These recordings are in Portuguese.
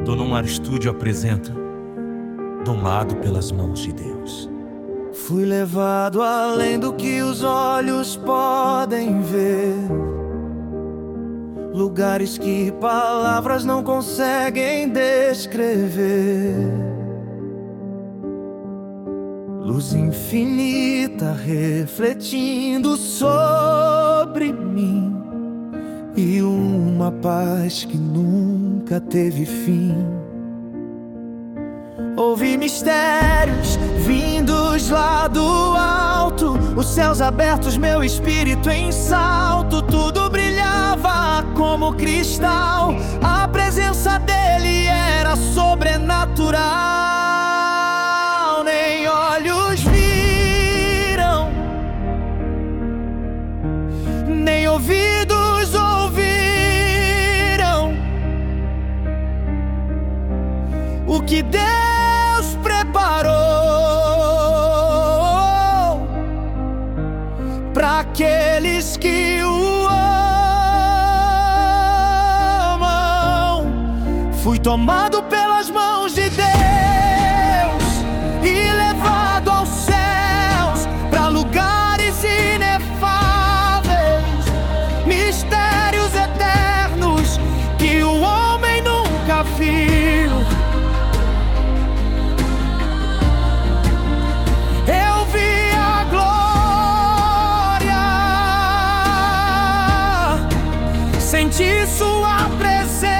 Dona Mar Estúdio apresenta Domado pelas Mãos de Deus. Fui levado além do que os olhos podem ver, lugares que palavras não conseguem descrever. Luz infinita refletindo sobre mim, e uma paz que nunca teve fim. Ouvi mistérios vindos lá do alto, os céus abertos, meu espírito em salto. Tudo brilhava como cristal, a presença dele era sobrenatural. Nem olhos viram, nem ouvidos ouviram o que Deus preparou para aqueles que o amam. Fui tomado pelas mãos de Deus e levado aos céus, para lugares inefáveis, mistérios eternos que o homem nunca viu. Senti sua presença.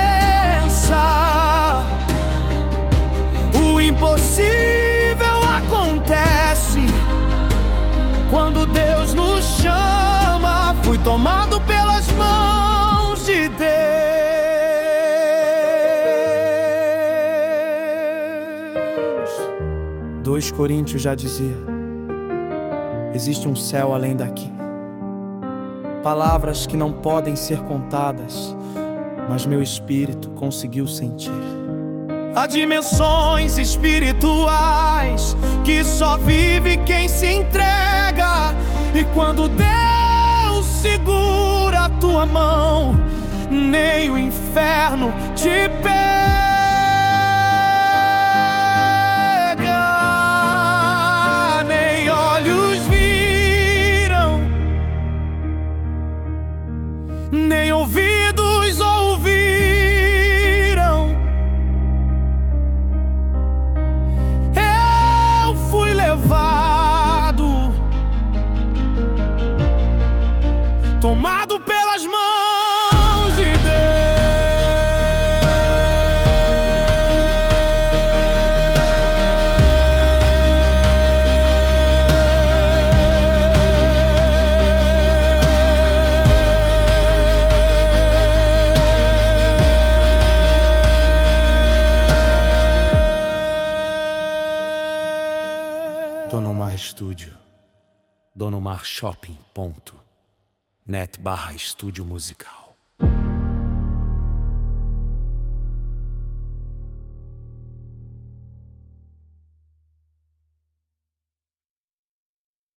O impossível acontece quando Deus nos chama. Fui tomado pelas mãos de Deus. 2 Coríntios já dizia: existe um céu além daqui. Palavras que não podem ser contadas, mas meu espírito conseguiu sentir. Há dimensões espirituais que só vive quem se entrega. E quando Deus segura a tua mão, nem o inferno te pega. Nem olhos viram, nem ouvidos ouviram. Eu fui levado, tomado pelas mãos de Deus. Dona Mar Estúdio, Dona Mar Shopping.net/estúdio musical.